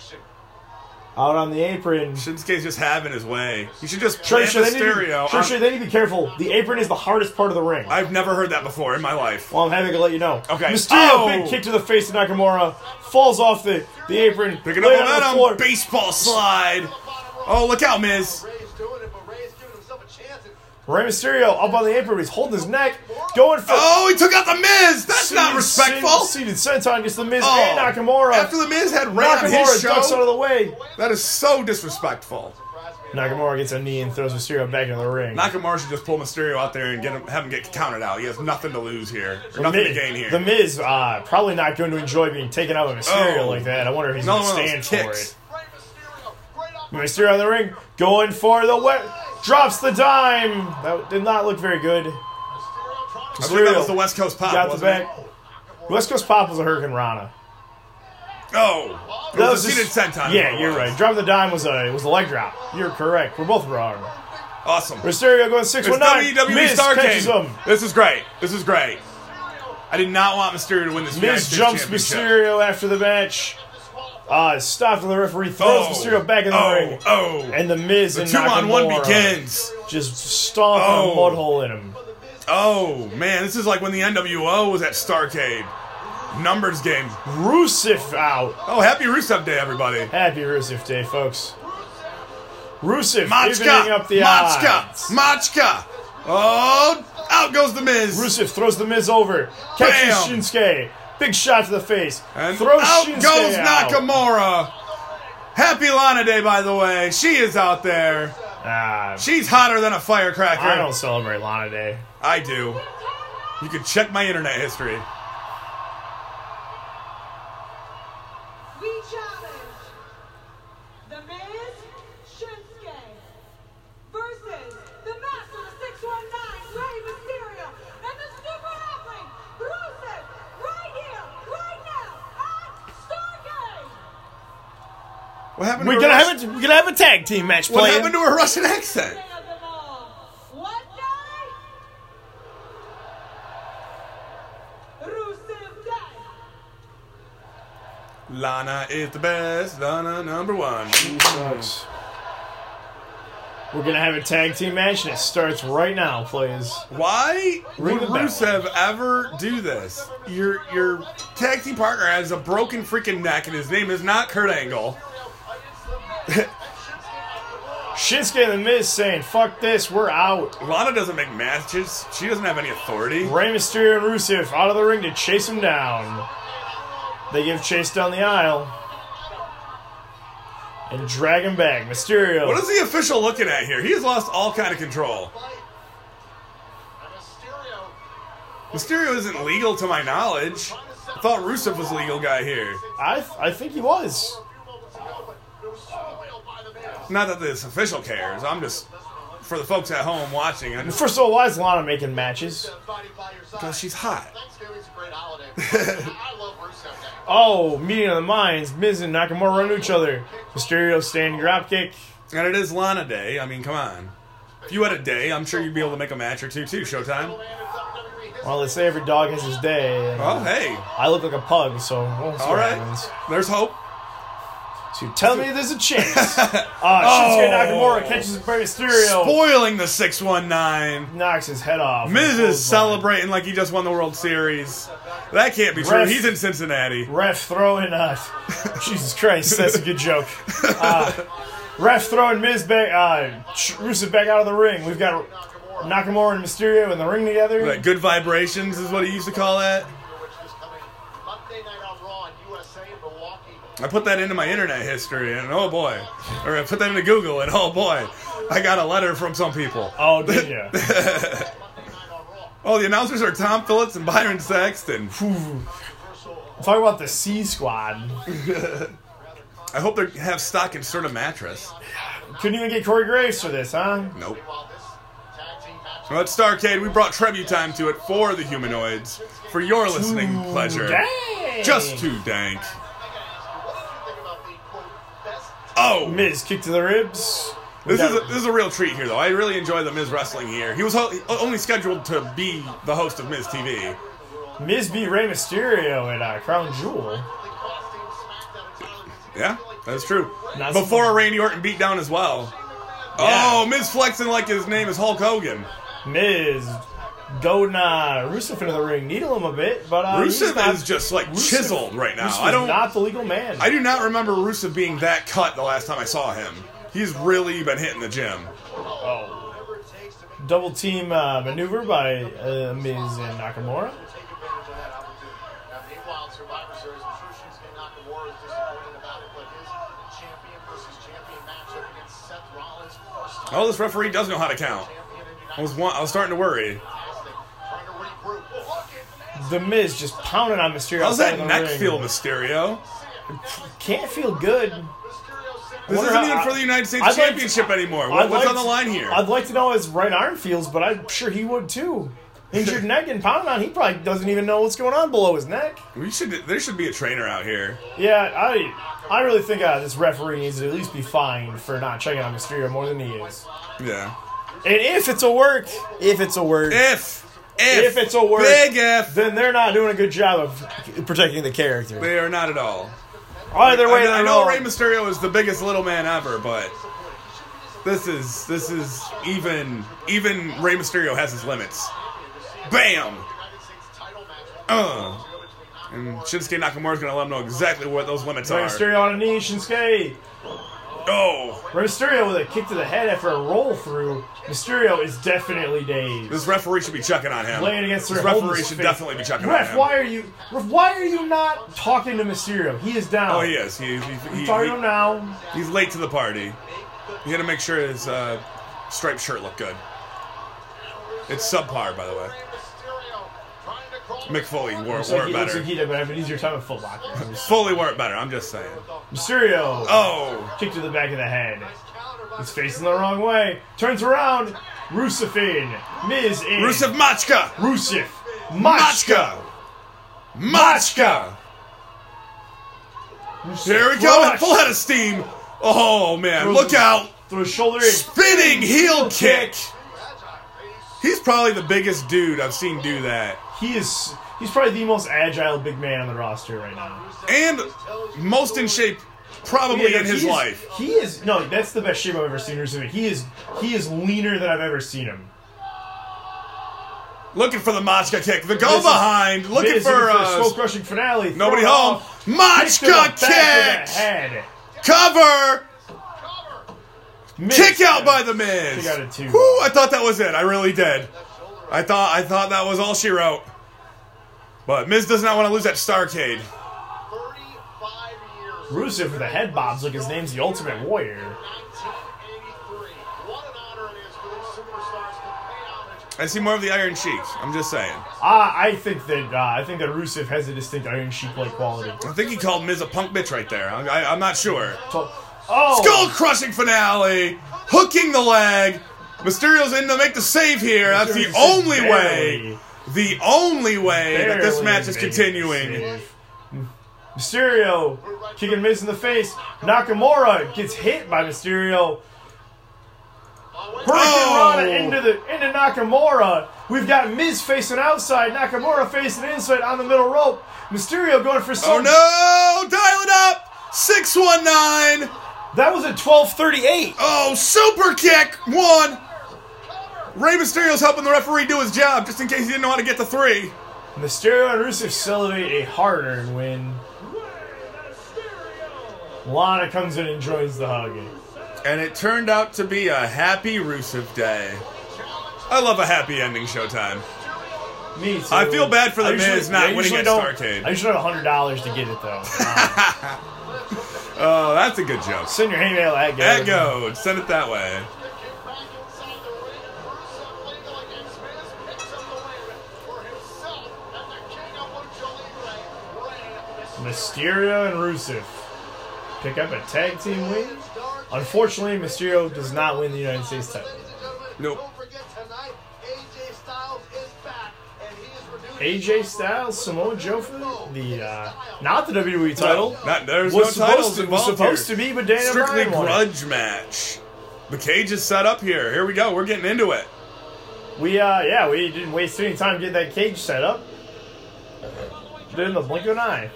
Out on the apron. Shinsuke's just having his way. You should just plant They need Mysterio. to be careful. The apron is the hardest part of the ring. I've never heard that before in my life. Well, I'm happy to let you know. Okay. Mysterio, Oh. big kick to the face of Nakamura. Falls off the apron. Picking up laid on the floor. momentum. Baseball slide. Oh, look out, Miz. Rey's doing it, but Rey's giving himself a chance. Rey Mysterio up on the apron. He's holding his neck. Going for... Oh, he took out the Miz. That's not respectful. Seated senton against the Miz Oh. and Nakamura. After the Miz had Rey on his Nakamura ducks out show, of the way. that is so disrespectful. Nakamura gets a knee and throws Mysterio back into the ring. Nakamura should just pull Mysterio out there and have him get counted out. He has nothing to lose here. Or nothing to gain here. The Miz probably not going to enjoy being taken out by Mysterio Oh. like that. I wonder if he's Another going to one of stand those for kicks. it. Mysterio in the ring, going for the drops the dime. That did not look very good. I believe that was the West Coast Pop, Got the wasn't back. West Coast Pop was a Hurricane Rana. it? Oh. It was a seated senton. Yeah, you're right. Drop the dime was a leg drop. You're correct. We're both wrong. Awesome. Mysterio going It's 619. WWE Miz catches Starrcade. him. This is great. This is great. I did not want Mysterio to win this United Miz States jumps Championship. Mysterio after the match. Stopped the referee, throws Mysterio back in the ring. Oh. And the Miz The and 2-on-1 Nakamura begins. just stomping Oh. a mud hole in him. Oh, man. This is like when the NWO was at Starrcade. Numbers game. Rusev out. Oh, happy Rusev Day, everybody. Happy Rusev Day, folks. Rusev evening Machka. up the Machka. odds. Machka. Oh, out goes the Miz. Rusev throws the Miz over. Catches Bam. Shinsuke. Big shot to the face. And throws out Shinsuke goes out. Nakamura. Happy Lana Day, by the way. She is out there. She's hotter than a firecracker. I don't celebrate Lana Day. I do. You can check my internet history. We challenge The Miz, Shinsuke versus the Master of 619, Rey Mysterio, and the super athlete, Rusev, right here, right now, at Starrcade. What happened? We're to gonna have a tag team match What playing. happened to her Russian accent? Day of them all. What day? Rusev Day. Lana is the best. Lana number one. Sucks. We're gonna have a tag team match, and it starts right now, players. Why Ring would the bell. Rusev ever do this? Your tag team partner has a broken freaking neck, and his name is not Kurt Angle. Shinsuke and The Miz saying, fuck this, we're out. Lana doesn't make matches. She doesn't have any authority. Rey Mysterio and Rusev out of the ring to chase him down. They give chase down the aisle. And drag him back. Mysterio. What is the official looking at here? He has lost all kind of control. Mysterio isn't legal to my knowledge. I thought Rusev was the legal guy here. I think he was. Not that this official cares. I'm just, for the folks at home watching, First of all, why is Lana making matches? because she's hot. Oh, meeting of the minds. Miz and Nakamura run to each other. Mysterio standing dropkick. And it is Lana Day. I mean, come on. If you had a day, I'm sure you'd be able to make a match or two, too, Showtime. Well, they say every dog has his day. And Oh, hey. I look like a pug, so we'll see All what right. happens. There's hope. So tell me there's a chance. Shinsuke Nakamura catches Rey Mysterio. Spoiling the 619. Knocks his head off. Miz is celebrating like he just won the World Series. That can't be true. Ref- He's in Cincinnati. Ref throwing Jesus Christ, that's a good joke. Ref throwing Miz back, Rusev back out of the ring. We've got Nakamura and Mysterio in the ring together. Like, good vibrations is what he used to call that. I put that into my internet history, and oh boy. Or I put that into Google, and oh boy. I got a letter from some people. Oh, did you? Oh, the announcers are Tom Phillips and Byron Saxton. Talk about the C Squad. I hope they have stock in sort of mattress. Couldn't even get Corey Graves for this, huh? Nope. Well, at Starrcade, we brought tribute time to it for the humanoids. For your listening pleasure. Dang. Just too dank. Oh! Miz kick to the ribs. This is a real treat here, though. I really enjoy the Miz wrestling here. He was only scheduled to be the host of Miz TV. Miz beat Rey Mysterio at Crown Jewel. Yeah, that's true. Not Before so- a Randy Orton beatdown as well. Yeah. Oh, Miz flexing like his name is Hulk Hogan. Miz goading Rusev into the ring, needle him a bit, but Rusev is just like chiseled right now. Rusev is not the legal man. I do not remember Rusev being that cut the last time I saw him. He's really been hitting the gym. Oh. Double team maneuver by Miz and Nakamura. Oh, this referee does know how to count. I was starting to worry. The Miz just pounding on Mysterio. How's that outside the neck ring. feel, Mysterio? Can't feel good. This isn't even for the United States Championship anymore. What's on the line here? I'd like to know how his right arm feels, but I'm sure he would too. Injured neck and pounded on, he probably doesn't even know what's going on below his neck. There should be a trainer out here. Yeah, I really think this referee needs to at least be fined for not checking on Mysterio more than he is. Yeah. And if it's a work, If it's a word, big F, then they're not doing a good job of protecting the character. they are not at all. Either way, I they're know wrong. Rey Mysterio is the biggest little man ever, but this is even Rey Mysterio has his limits. Bam! And Shinsuke Nakamura's gonna let him know exactly what those limits Rey are. Mysterio on a knee, Shinsuke. Oh! Rey Mysterio with a kick to the head after a roll through. Mysterio is definitely dazed. This referee should be checking on him. Laying against This her, holding referee his should face. definitely be checking on Ref, him. why are you not talking to Mysterio? He is down. Oh, he is. I'm talking to him now. He's late to the party. You gotta make sure his striped shirt looked good. It's subpar, by the way. Mick Foley wore it Looks like better. he did, but have an easier time with Foot Locker. Foley wore it better, I'm just saying. Mysterio. Oh! Kick to the back of the head. He's facing the wrong way. Turns around. Rusev in. Miz in. Rusev Machka! Rusev. Machka. Machka! Here we go, Crush. full head of steam. Oh man, look out! Through his shoulder in. Spinning heel kick! He's probably the biggest dude I've seen do that. He's probably the most agile big man on the roster right now. And most in shape probably in his life. He is that's the best shape I've ever seen Rusev in. He is leaner than I've ever seen him. Looking for the Machka kick. The go behind. Looking Miz for a skull crushing finale. nobody Throw it home. off. Machka Kick to the back of the kick! head. Cover! Kick out by The Miz. Kick out at 2. Whew, I thought that was it. I really did. I thought that was all she wrote. But Miz does not want to lose that Starrcade. 35 years. Rusev with the head bobs like his name's the Ultimate Warrior. 1983. What an honor it is for these superstars to pay homage. I see more of the Iron Sheik. I'm just saying. I think that Rusev has a distinct Iron Sheik-like quality. I think he called Miz a punk bitch right there. I'm not sure. Oh! Skull-crushing finale. Hooking the leg. Mysterio's in to make the save here. That's the only way. The only way that this match is continuing. Mysterio kicking Miz in the face. Nakamura gets hit by Mysterio. Hurricane Rana into Nakamura. We've got Miz facing outside, Nakamura facing inside on the middle rope. Mysterio going for some. Oh no! Dial it up! 619! That was at 12:38. Oh, super kick! 1! Rey Mysterio's helping the referee do his job, just in case he didn't know how to get to 3. Mysterio and Rusev celebrate a hard-earned win. Lana comes in and joins the hug. And it turned out to be a happy Rusev day. I love a happy ending Showtime. Me too. I feel bad for the Miz not winning at Starrcade. I usually have $100 to get it, though. Oh, that's a good joke. Send your hate mail at Go. At Go. Send it that way. Mysterio and Rusev pick up a tag team win. Unfortunately, Mysterio does not win the United States title. Nope. AJ Styles, Samoa Joe for the not the WWE title. There's was no titles involved supposed here. to be, but Daniel Strictly Bryan won it. grudge match. The cage is set up here. Here we go. We're getting into it. We didn't waste any time getting that cage set up. Did it in the blink of an eye.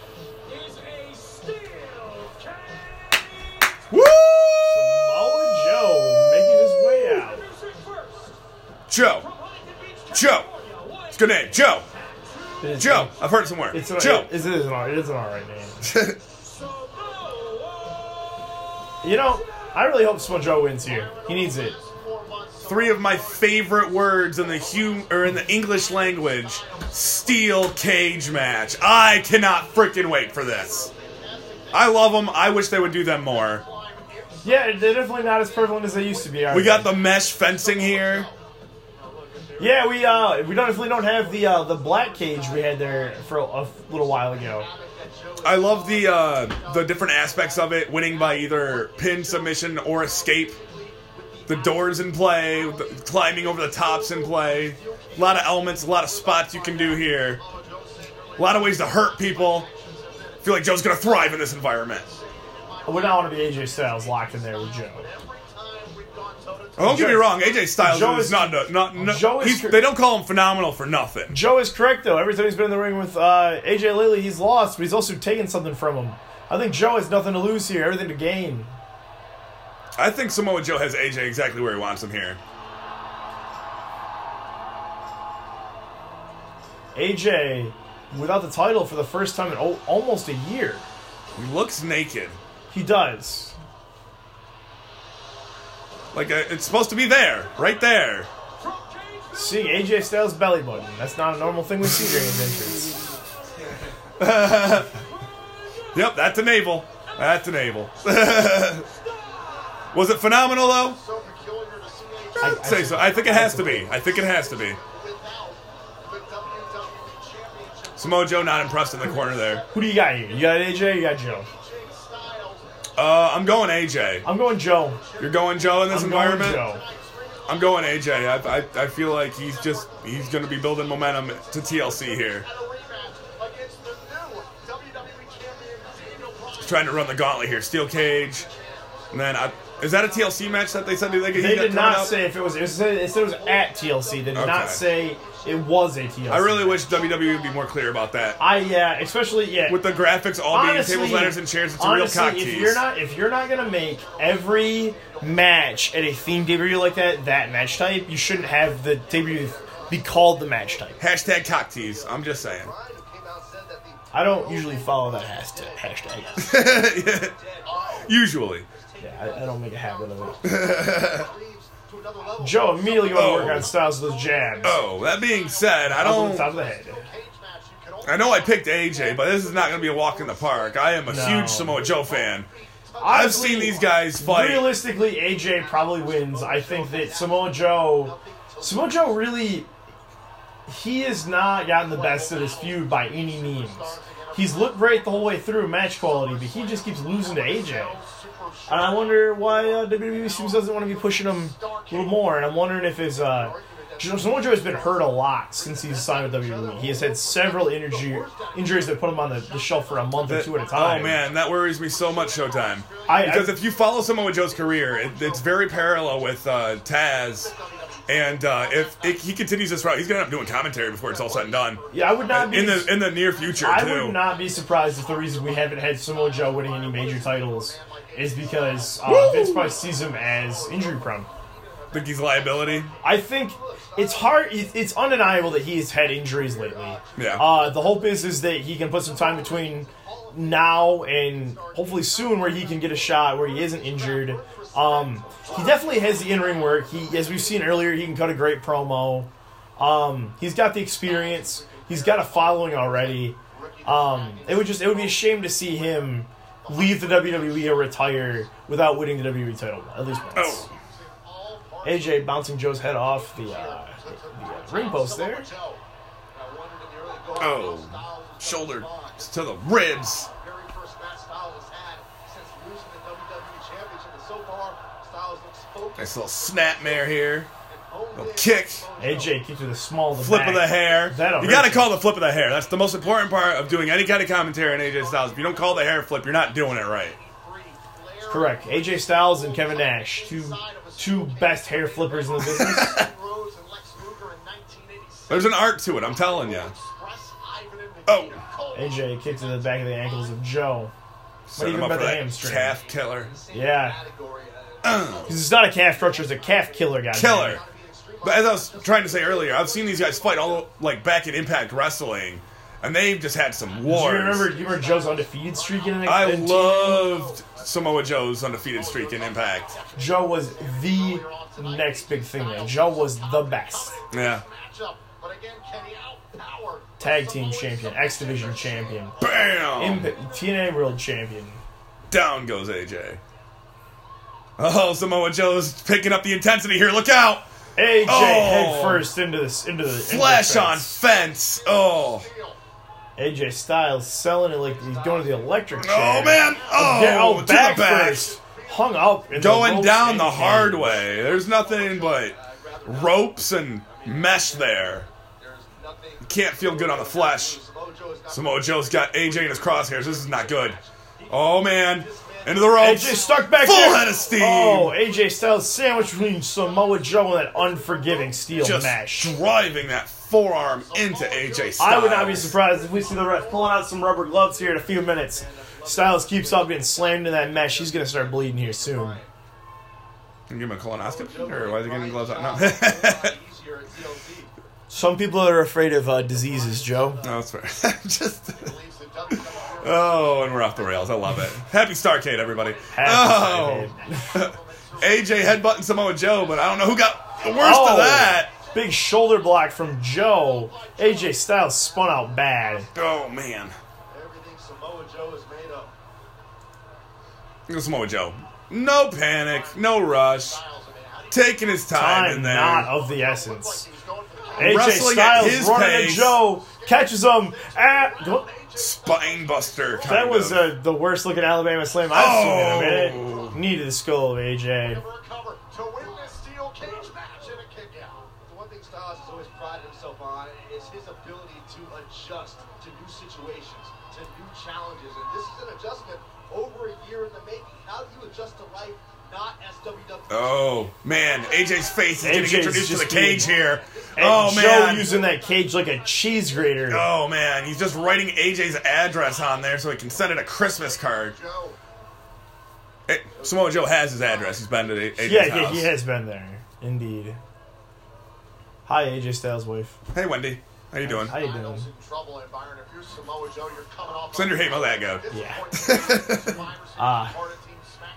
Woo! Samoa Joe making his way out. Joe. It's a good name. Joe. Joe. I've heard it somewhere. Joe. It is an alright name. You know, I really hope Samoa Joe wins here. He needs it. 3 of my favorite words in the English language. Steel cage match. I cannot freaking wait for this. I love them. I wish they would do them more. Yeah, they're definitely not as prevalent as they used to be. We got the mesh fencing here. Yeah, we definitely don't have the black cage we had there for a little while ago. I love the different aspects of it. Winning by either pin, submission, or escape. The doors in play, the climbing over the tops in play. A lot of elements, a lot of spots you can do here. A lot of ways to hurt people. I feel like Joe's going to thrive in this environment. I would not want to be AJ Styles locked in there with Joe. Oh, don't get me wrong, AJ Styles Joe is is- not Joe is- they don't call him phenomenal for nothing. Joe is correct, though. Every time he's been in the ring with AJ lately, he's lost, but he's also taken something from him. I think Joe has nothing to lose here, everything to gain. I think Samoa Joe has AJ exactly where he wants him here. AJ, without the title for the first time in almost a year. He looks naked. He does. Like it's supposed to be there, right there. Seeing AJ Styles' belly button. That's not a normal thing we see during his entrance. Yep, that's a navel. That's a navel. Was it phenomenal though? I'd say so. I think it has to be. Samoa Joe not impressed in the corner there. Who do you got here? You got AJ, you got Joe. I'm going AJ. I'm going Joe. You're going Joe in this environment? Going Joe. I'm going AJ. I feel like he's going to be building momentum to TLC here. He's trying to run the gauntlet here. Steel cage. And then, is that a TLC match that they said they did not say if it was. It said it was at TLC. They did not say it was a TLC. I really wish WWE would be more clear about that. Especially with the graphics all honestly, being tables, ladders, and chairs. It's a real cock tease. If you're not gonna make every match at a themed pay-per-view like that match type, you shouldn't have the pay-per-view be called the match type. Hashtag cock tease. I'm just saying. I don't usually follow that hashtag. Usually. Yeah, I don't make a habit of it. Joe immediately going to work on Styles with those jabs. Oh, that being said, I On the don't. top of the head. I know I picked AJ, but this is not going to be a walk in the park. I am a No. huge Samoa Joe fan. I've Honestly, seen these guys fight. Realistically, AJ probably wins. I think that Samoa Joe really, he has not gotten the best of this feud by any means. He's looked great the whole way through match quality, but he just keeps losing to AJ. And I wonder why WWE seems doesn't want to be pushing him a little more. And I'm wondering if his Samoa Joe has been hurt a lot since he's signed with WWE. He has had several injuries that put him on the shelf for a month or two at a time. Oh man, that worries me so much, Showtime. Because if you follow Samoa Joe's career, it's very parallel with Taz. And if he continues this route, he's gonna end up doing commentary before it's all said and done. Yeah, I would not be in the near future I too. would not be surprised if the reason we haven't had Samoa Joe winning any major titles is because Vince probably sees him as injury prone. Think he's a liability? I think it's hard. It's undeniable that he's had injuries lately. Yeah. The hope is that he can put some time between now and hopefully soon where he can get a shot where he isn't injured. He definitely has the in-ring work. He, as we've seen earlier, he can cut a great promo. He's got the experience. He's got a following already. It would be a shame to see him leave the WWE or retire without winning the WWE title at least once. Oh. AJ bouncing Joe's head off the ring post there. Oh, shoulder to the ribs. Nice little snapmare here. Little kick. AJ kicked to the small of the Flip back. of the hair. That'll You hurt got to you. call the flip of the hair. That's the most important part of doing any kind of commentary on AJ Styles. If you don't call the hair flip, you're not doing it right. Correct. AJ Styles and Kevin Nash, two best hair flippers in the business. There's an art to it, I'm telling you. Oh. AJ kicked to the back of the ankles of Joe. Set even him up about for the that hamstring. calf killer. Yeah. Because it's not a calf crusher, it's a calf killer, guys. Killer. But as I was trying to say earlier, I've seen these guys fight all like back in Impact Wrestling, and they've just had some wars. Do you remember Joe's undefeated streak in I in loved Samoa Joe's undefeated streak in Impact. Joe was the next big thing there. Joe was the best. Yeah. Tag team champion, X Division champion, Bam! TNA World champion. Down goes AJ. Oh, Samoa Joe's picking up the intensity here. Look out! AJ Oh. head first into the Flash on fence. Oh. AJ Styles selling it like he's going to the electric chair. Oh, man. Oh, to the back back. first. Hung up. In Going the down the ropes hard and- way. There's nothing but ropes and mesh there. You can't feel good on the flesh. Samoa Joe's got AJ in his crosshairs. This is not good. Oh, man. Into the ropes. AJ stuck back Full there. head of steam. Oh, AJ Styles sandwiched between Samoa Joe and that unforgiving steel Just mesh. driving that forearm into AJ Styles. I would not be surprised if we see the ref pulling out some rubber gloves here in a few minutes. Styles keeps up getting slammed in that mesh. He's going to start bleeding here soon. Can you give him a colonoscopy? Or why is he getting gloves out? No. Some people are afraid of diseases, Joe. No, that's fair. Just. Oh, and we're off the rails. I love it. Happy Starrcade, everybody. Happy AJ headbutting Samoa Joe, but I don't know who got the worst of that. Big shoulder block from Joe. AJ Styles spun out bad. Oh, man. Everything Samoa Joe is made of. Look at Samoa Joe. No panic, no rush. Taking his time in there. Not of the essence. AJ Wrestling at Styles his running pace. at Joe. Catches him. Spine buster. That was the worst looking Alabama slam I've seen in a Oh. minute. Knee to the skull of AJ. Recover to win this steel cage match and a kick out. The one thing Styles has always prided himself on is his ability to adjust to new situations, to new challenges. And this is an adjustment over a year in the making. How do you adjust to life not as WWE? Oh, man. AJ's face is getting AJ's introduced to the just cage here. And Oh, Joe man. using that cage like a cheese grater. Oh, man. He's just writing AJ's address on there so he can send it a Christmas card. Joe. Hey, Samoa Joe has his address. He's been to AJ's Yeah, house. he has been there. Indeed. Hi, AJ Styles' wife. Hey, Wendy. How you doing? How you doing? Styles in trouble, and Byron, if you're Samoa Joe, you're coming off. Send your hate mail that go. Yeah.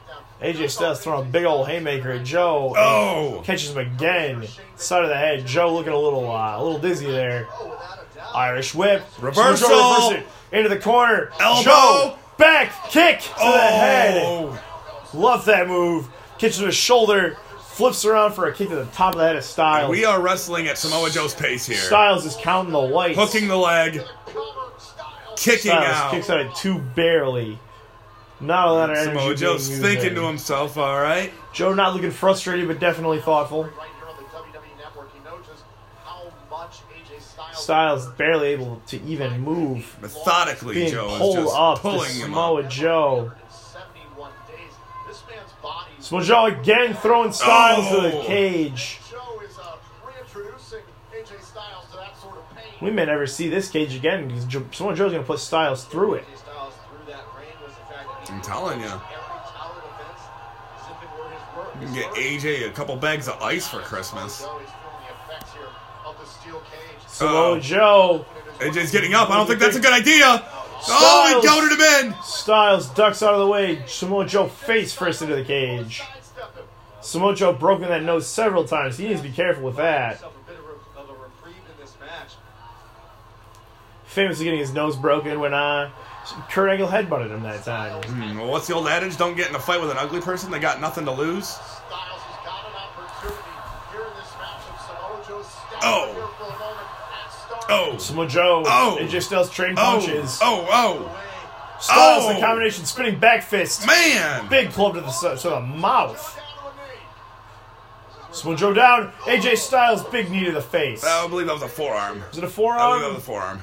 AJ Styles throwing a big old haymaker at Joe. Oh! Catches him again. Side of the head. Joe looking a little dizzy there. Irish whip. Reversal. Joe reverses it into the corner. Elbow. Joe back kick to Oh! the head. Love that move. Kicks to his shoulder. Flips around for a kick to the top of the head of Styles. We are wrestling at Samoa Joe's pace here. Styles is counting the whites. Hooking the leg. Kicking Styles out. kicks out at 2 barely. Not a lot of energy. Samoa Joe's being used thinking there. to himself, alright. Joe not looking frustrated, but definitely thoughtful. Right here on the WWE Network, he knows just how much AJ Styles barely able to even move. Methodically, Being Joe is pulled just up to pulling him Samoa up. Joe. 71 days. This man's body. Samoa Joe again throwing Styles to the Oh. cage. Joe is reintroducing AJ Styles to that sort of pain. We may never see this cage again because Samoa Joe's going to put Styles through it. AJ Styles through that pain was the fact that he I'm telling you. every talent event as if it were his work. You can get AJ a couple bags of ice for Christmas. Joe is feeling the effects here of the steel cage. Samoa Joe. AJ's getting up. I don't think that's a good idea. Oh, he Styles. goaded him in. Styles ducks out of the way. Samoa Joe face first into the cage. Sidestep him. Samoa Joe broken that nose several times. He needs to be careful with that. Himself a bit of a reprieve in this match. Famously getting his nose broken when Kurt Angle headbutted him that time. Well, what's the old adage? Don't get in a fight with an ugly person. They got nothing to lose. Styles has got an opportunity here in this matchup. Samoa Joe's stepping Oh. here for a moment at start. Oh. Samoa Joe. Oh. AJ Styles trading Oh. punches. Oh. Styles Oh. the combination spinning back fist. Man. Big club to the mouth. Down to a knee. Samoa Joe down. AJ Styles big knee to the face. I believe that was a forearm. Is it a I believe that was forearm? a forearm.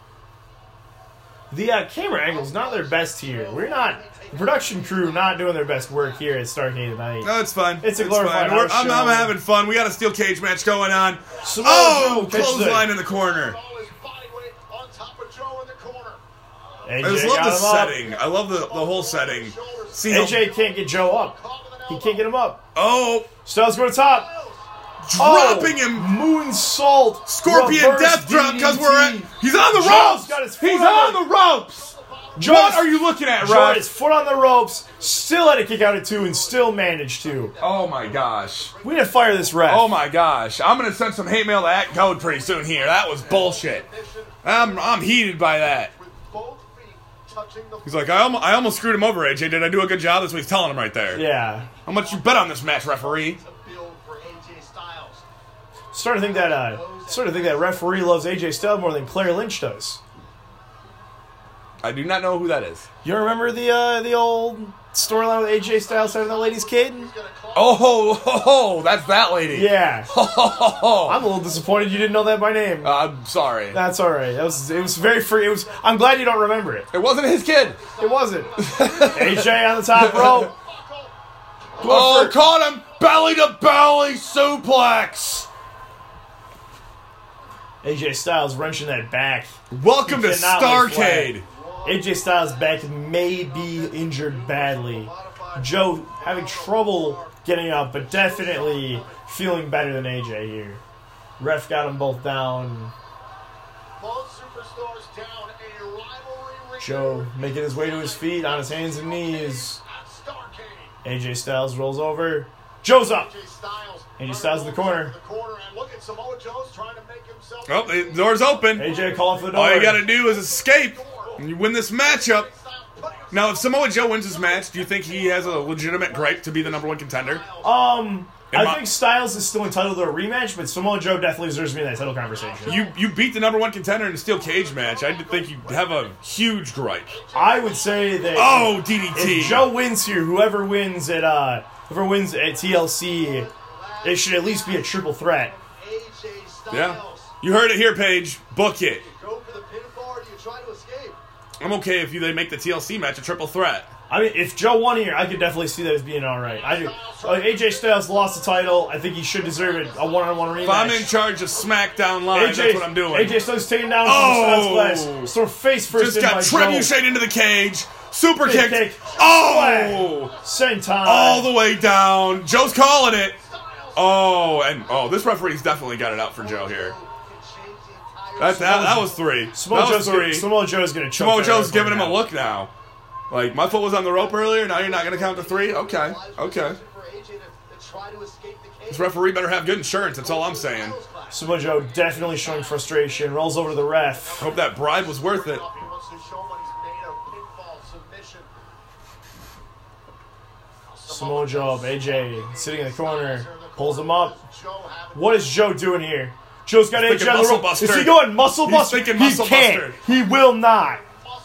The camera angle's not their best here. The production crew not doing their best work here at Starrcade tonight. No, it's fun. It's a glorified fun. house I'm show. having fun. We got a steel cage match going on. Samoa Oh, Joe catches clothesline it. in the corner. All his body weight on top of Joe in the corner. I just AJ love got the him up. setting. I love the whole setting. See how, AJ can't get Joe up. He can't get him up. oh, Styles go to top. dropping him. Moonsault. Scorpion reverse death drop because DDT. he's on the Joe's ropes. got his foot He's on on the ropes. Joe What is- are you looking at, Joe had Rod? his foot on the ropes, still had to kick out at 2 and still managed to. Oh my gosh. We need to fire this ref. Oh my gosh. I'm gonna send some hate mail to Act Code pretty soon here. That was bullshit. I'm heated by that. With both feet touching the He's like, I almost screwed him over, AJ. Did I do a good job? That's what he's telling him right there. Yeah. How much you bet on this match, referee? build for AJ Styles. Starting to think that referee loves AJ Styles more than Claire Lynch does. I do not know who that is. You remember the old storyline with AJ Styles having that lady's kid? Oh, that's that lady. Yeah. Oh, I'm a little disappointed you didn't know that by name. I'm sorry. That's all right. It was very free. I'm glad you don't remember it. It wasn't his kid. It wasn't. AJ on the top rope. Oh, caught him. Belly to belly suplex. AJ Styles wrenching that back. Welcome to He cannot lay Starrcade. AJ Styles' back may be injured badly. Joe having trouble getting up, but definitely feeling better than AJ here. Ref got them both down. Both superstars down a rivalry ring. Joe making his way to his feet on his hands and knees. At Starrcade. AJ Styles rolls over. Joe's up. AJ Styles. AJ Styles in the corner. And look at Samoa Joe's trying to make himself. Oh, the door's open. AJ calling for the door. All you gotta do is escape, and you win this matchup. Now, if Samoa Joe wins this match, do you think he has a legitimate gripe to be the number one contender? I think Styles is still entitled to a rematch, but Samoa Joe definitely deserves to be in that title conversation. You beat the number one contender in a steel cage match. I think you have a huge gripe. I would say that Oh, DDT. if Joe wins here, whoever wins at TLC, it should at least be a triple threat. AJ Styles. Yeah. You heard it here, Paige. Book it. Go for the pinfall or do you try to escape? I'm okay if they make the TLC match a triple threat. I mean, if Joe won here, I could definitely see that as being all right. I do. AJ Styles lost the title. I think he should deserve it. A one-on-one rematch. If I'm in charge of SmackDown Live, that's what I'm doing. AJ Styles taking down Oh! Styles glass. Sort of face first Just in got by Joe. trebuchet into the cage. Super Big kick. kick. Oh! Same time. All the way down. Joe's calling it. Oh, this referee's definitely got it out for Joe here. That was three. Samoa That was three. Joe's going to choke. Samoa that Joe's referee giving him a out. look now. Like, my foot was on the rope earlier, now you're not going to count to 3? Okay. This referee better have good insurance, that's all I'm saying. Samoa Joe definitely showing frustration. Rolls over to the ref. Hope that bribe was worth it. Samoa Joe, AJ sitting in the corner, pulls him up. What is Joe doing here? Joe's got AJ on the rope. Buster. Is he going muscle He's buster? thinking He muscle can't. buster. He will not.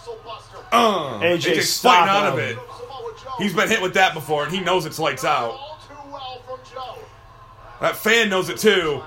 AJ's fighting out of it. He's been hit with that before, and he knows it's lights out. That fan knows it too.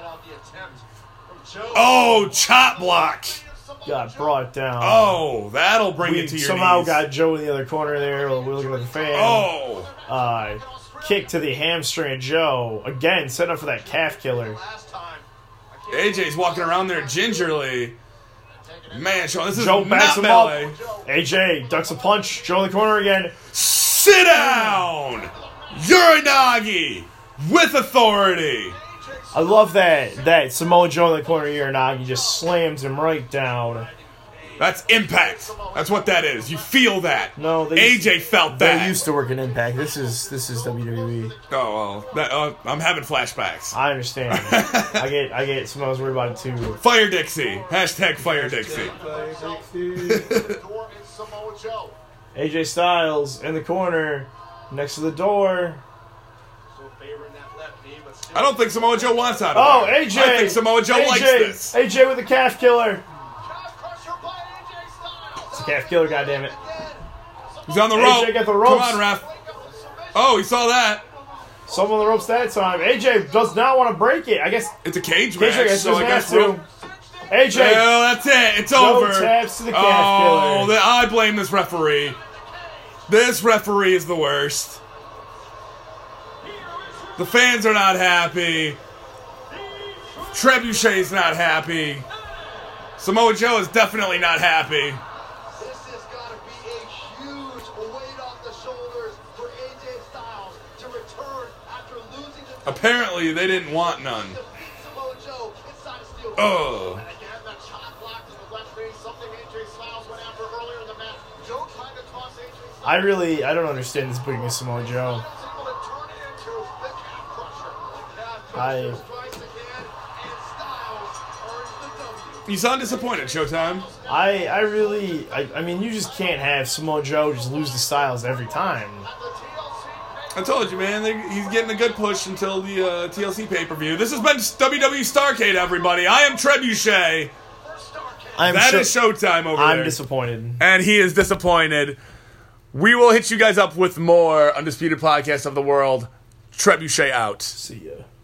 Oh, chop block. Got brought down. Oh, that'll bring We it to your somehow knees. got Joe in the other corner there. We're looking at the fan. Oh. Kick to the hamstring of Joe. Again, setting up for that calf killer. AJ's walking around there gingerly. Man, Sean, this is Joe backs not him ballet. up. AJ ducks a punch. Joe in the corner again. Sit down! Uranagi with authority. I love that Samoa Joe in the corner of Uranagi just slams him right down. That's impact. That's what that is. You feel that. No, AJ felt that. They used to work in Impact. This is WWE. Oh well, I'm having flashbacks. I understand. I get Samoa's worried about it too. Fire Dixie. Hashtag Fire Dixie. AJ Styles in the corner next to the door. I don't think Samoa Joe wants out of Oh, there. AJ! I think Samoa Joe likes this. AJ with the calf killer. It's a calf killer, goddammit. He's on the AJ rope. got the ropes. Come on, ref. Oh, he saw that. Someone on the ropes that time. AJ does not want to break it. I guess It's a cage AJ match, so I guess to. AJ. Well, that's it. It's Joe over. taps to the calf killer. I blame this referee. This referee is the worst. The fans are not happy. Trebuchet's not happy. Samoa Joe is definitely not happy. This has got to be a huge weight off the shoulders for AJ Styles to return after losing the Apparently, they didn't want none. defeat Samoa Joe inside of Steel. Oh. And again, that chop block to the left face, something AJ Styles went after earlier in the match. Joe trying to toss AJ Styles. I don't understand this booking of Samoa Joe. Able to turn it into the calf crusher. Calf I- crusher strikes again, and Styles earns the W. You sound disappointed, Showtime. I mean, you just can't have Samoa Joe just lose the Styles every time. I told you, man. He's getting a good push until the TLC pay-per-view. This has been WWE Starrcade, everybody. I am Trebuchet. That is Showtime over there. I'm disappointed. And he is disappointed. We will hit you guys up with more Undisputed Podcast of the World. Trebuchet out. See ya.